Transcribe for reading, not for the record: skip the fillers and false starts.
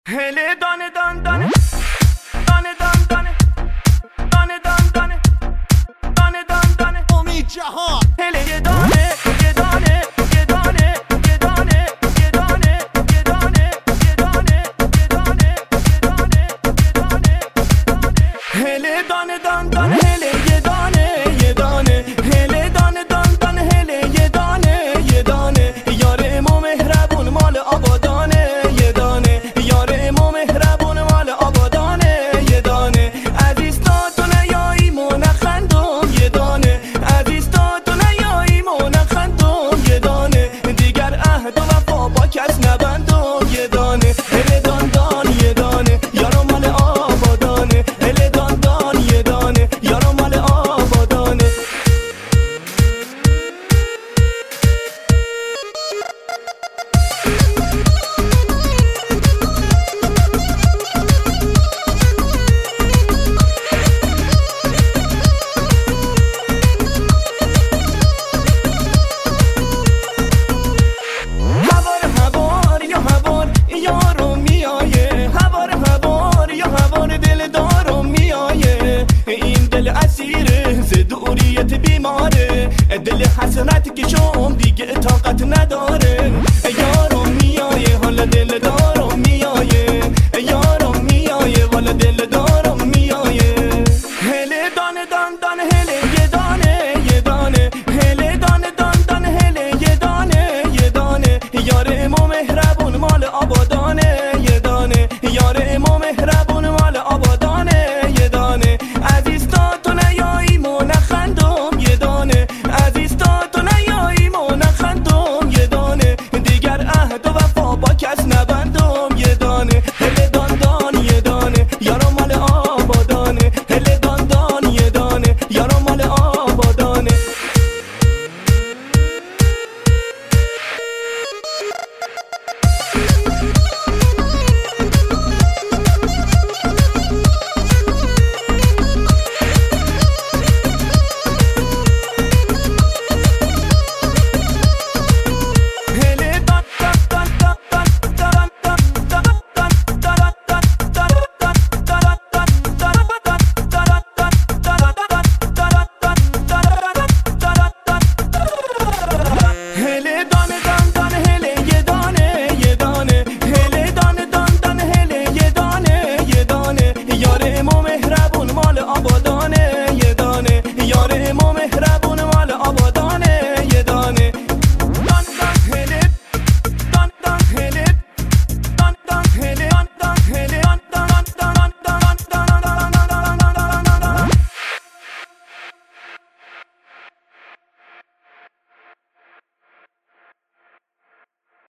هله دانه دان دانه دانه دان دانه دانه دان دانه دانه دان دانه امید جهان هله یه دانه یه دانه یه دانه یه دانه یه دانه یه دانه یه دانه یه دانه یه دانه یه دانه هله دانه دان دانه هله یه دانه یه دانه هله دانه دان دانه هله یه دانه یه دانه یار امام مهربون مال آبادانه یه دانه یار امام مهربون مال آبادانه یه دانه عزیز تا تو نیایی نخندم یه دانه عزیز تا تو نیایی نخندم یه دانه دیگر عهد و وفا با کس نبندم یه دانه هله دان دان یه دانه یارم مال آبادانه هله دان دان یه دانه یارم مال آبادانه دل حسرت که شوم دیگه طاقت نداره